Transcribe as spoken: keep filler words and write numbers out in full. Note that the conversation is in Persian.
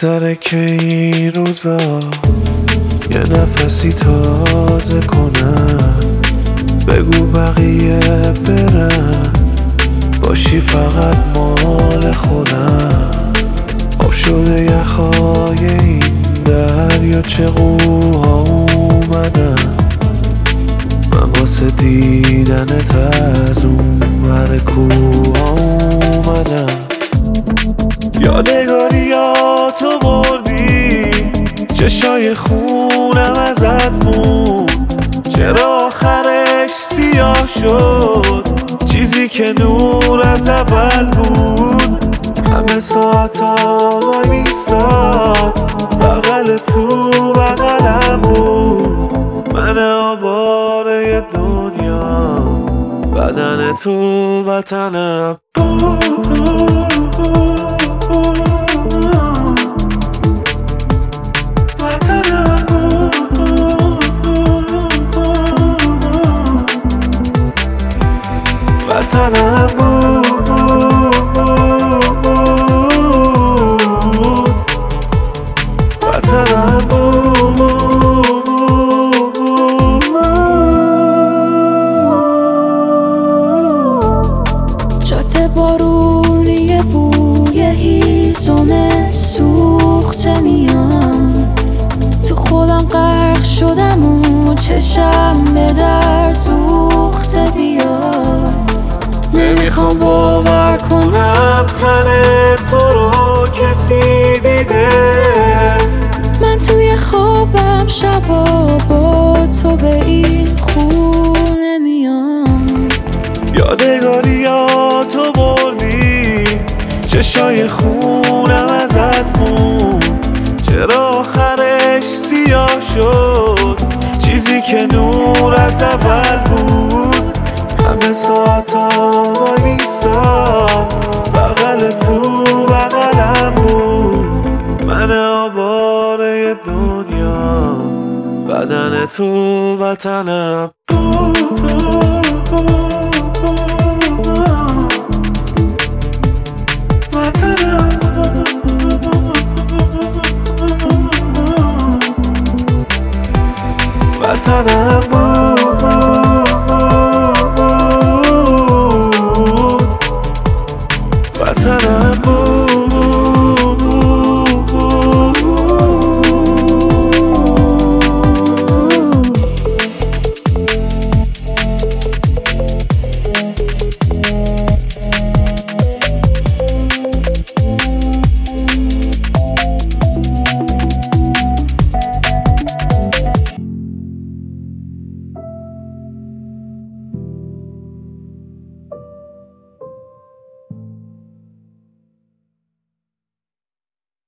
میگذره که این روزا یه نفسی تازه کنم. بگو بقیه برن، باشی فقط مال خودم. آب شده یخای این دریا، چه قوها اومدن. من واسه دیدنت از اون ور کوها اومدم. یادگاریاتو بردی، چشای خونم از از مون. چرا آخرش سیاه شد چیزی که نور از اول بود؟ همه ساعتا وای میستاد، بغل تو بغلم بود. من آواره دنیا، بدن تو وطنم بود. وطنم بود، وطنم بود. جات بارونی بوی هیزم سوخته میان. تو خودم غرق شدم و چشم به در دوخته بیاد. نمیخوام باور کنم تن تو رو کسی دیده. من توی خوابم شبا با تو به این خونه میام. یادگاریاتو بردی، چشای خونم از از مون. چرا آخرش سیاه شد چیزی که نور از اول بود؟ همه ساعتا وای میستاد، بغل تو بغلم بود. من آواره دنیا، بدن تو وطنم بود. وطنم وطنم بود.